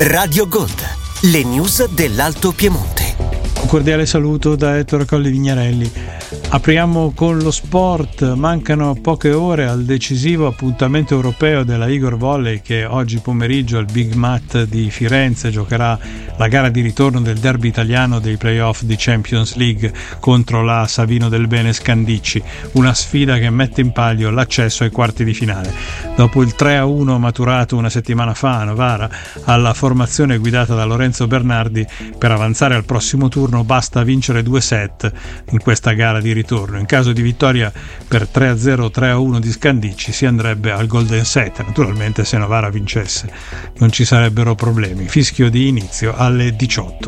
Radio Gold, le news dell'Alto Piemonte. Un cordiale saluto da Ettore Colli Vignarelli. Apriamo con lo sport. Mancano poche ore al decisivo appuntamento europeo della Igor Volley, che oggi pomeriggio al Big Mat di Firenze giocherà la gara di ritorno del derby italiano dei playoff di Champions League contro la Savino del Bene Scandicci, una sfida che mette in palio l'accesso ai quarti di finale. Dopo il 3-1 maturato una settimana fa a Novara alla formazione guidata da Lorenzo Bernardi, per avanzare al prossimo turno basta vincere 2 set in questa gara di ritorno. In caso di vittoria per 3-0 o 3-1 di Scandicci si andrebbe al golden set. Naturalmente, se Novara vincesse non ci sarebbero problemi. Fischio di inizio alle 18.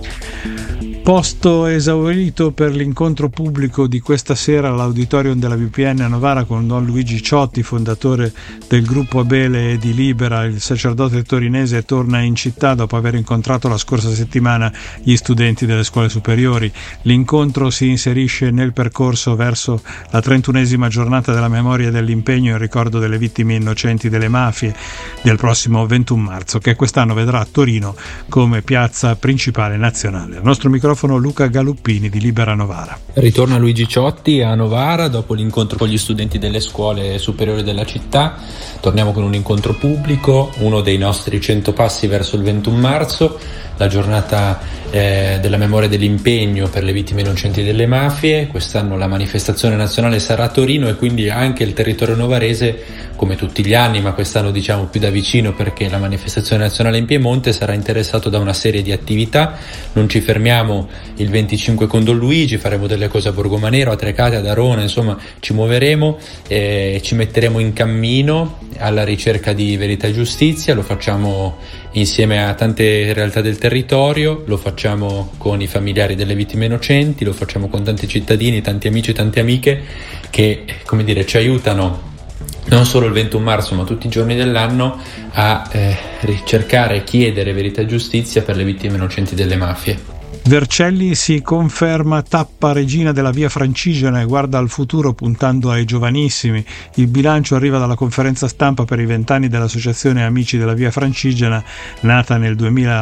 Posto esaurito per l'incontro pubblico di questa sera all'auditorium della VPN a Novara con Don Luigi Ciotti, fondatore del gruppo Abele e di Libera. Il sacerdote torinese torna in città dopo aver incontrato la scorsa settimana gli studenti delle scuole superiori. L'incontro si inserisce nel percorso verso la 31esima giornata della memoria e dell'impegno in ricordo delle vittime innocenti delle mafie del prossimo 21 marzo, che quest'anno vedrà Torino come piazza principale nazionale. Al nostro microfono Luca Galuppini di Libera Novara. Ritorna Luigi Ciotti a Novara dopo l'incontro con gli studenti delle scuole superiori della città. Torniamo con un incontro pubblico, uno dei nostri 100 passi verso il 21 marzo, la giornata della memoria e dell'impegno per le vittime innocenti delle mafie. Quest'anno la manifestazione nazionale sarà a Torino e quindi anche il territorio novarese, come tutti gli anni, ma quest'anno diciamo più da vicino perché la manifestazione nazionale in Piemonte, sarà interessato da una serie di attività. Non ci fermiamo il 25 con Don Luigi, faremo delle cose a Borgomanero, a Trecate, ad Arona, insomma ci muoveremo e ci metteremo in cammino alla ricerca di verità e giustizia. Lo facciamo insieme a tante realtà del territorio, lo facciamo con i familiari delle vittime innocenti, lo facciamo con tanti cittadini, tanti amici e tante amiche che, come dire, ci aiutano non solo il 21 marzo ma tutti i giorni dell'anno a ricercare e chiedere verità e giustizia per le vittime innocenti delle mafie. Vercelli si conferma tappa regina della Via Francigena e guarda al futuro puntando ai giovanissimi. Il bilancio arriva dalla conferenza stampa per i 20 anni dell'Associazione Amici della Via Francigena, nata nel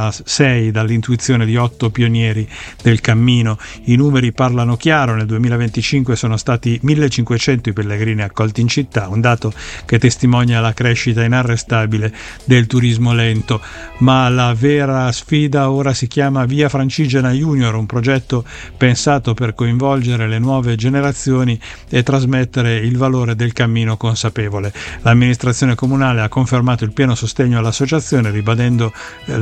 2006 dall'intuizione di 8 pionieri del cammino. I numeri parlano chiaro: nel 2025 sono stati 1500 i pellegrini accolti in città, un dato che testimonia la crescita inarrestabile del turismo lento. Ma la vera sfida ora si chiama Via Francigena Junior, un progetto pensato per coinvolgere le nuove generazioni e trasmettere il valore del cammino consapevole. L'amministrazione comunale ha confermato il pieno sostegno all'associazione, ribadendo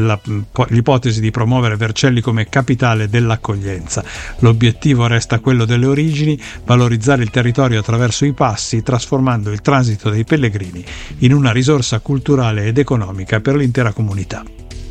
l'ipotesi di promuovere Vercelli come capitale dell'accoglienza. L'obiettivo resta quello delle origini: valorizzare il territorio attraverso i passi, trasformando il transito dei pellegrini in una risorsa culturale ed economica per l'intera comunità.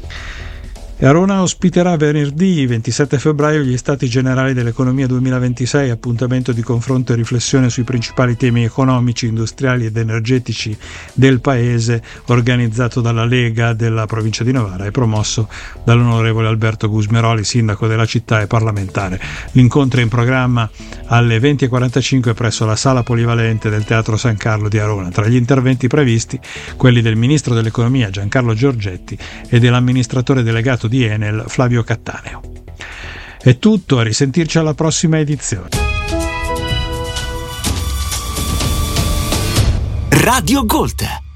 Arona ospiterà venerdì 27 febbraio gli Stati Generali dell'Economia 2026, appuntamento di confronto e riflessione sui principali temi economici, industriali ed energetici del Paese, organizzato dalla Lega della provincia di Novara e promosso dall'onorevole Alberto Gusmeroli, sindaco della città e parlamentare. L'incontro è in programma alle 20:45 presso la sala polivalente del Teatro San Carlo di Arona. Tra gli interventi previsti, quelli del ministro dell'Economia Giancarlo Giorgetti e dell'amministratore delegato di Enel Flavio Cattaneo. È tutto, a risentirci alla prossima edizione. Radio Gold.